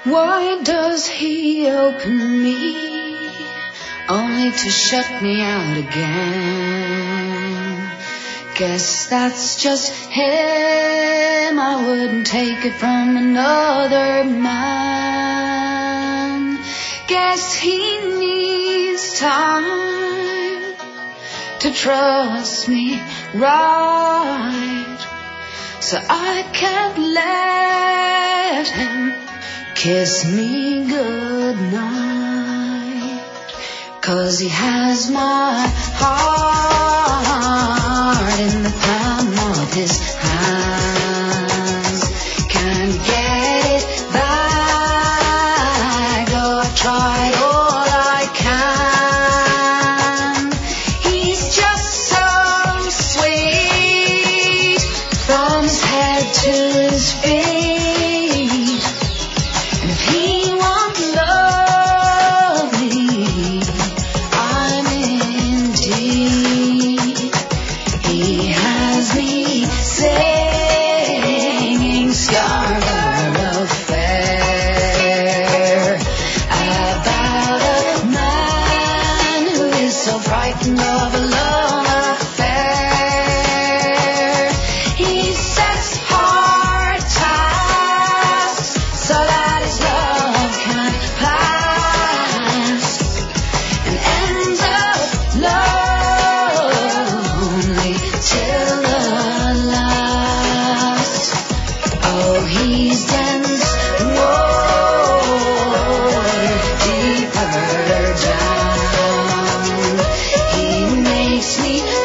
Why does he open me only to shut me out again? Guess that's just him. I wouldn't take it from another man. Guess he needs time to trust me right, so I can't let him kiss me goodnight, 'cause he has my heart in the palm of his hands. Can't get it back, though I've tried all I can. He's just so sweet, from his head to his feet. And if he won't love me, I'm in deep. He has me singing Scarborough Fair about a man who is so frightened of a love affair. He sets hard tasks so that his love can pass, and ends up lonely till the last. Oh, he's dense water deeper down. He makes me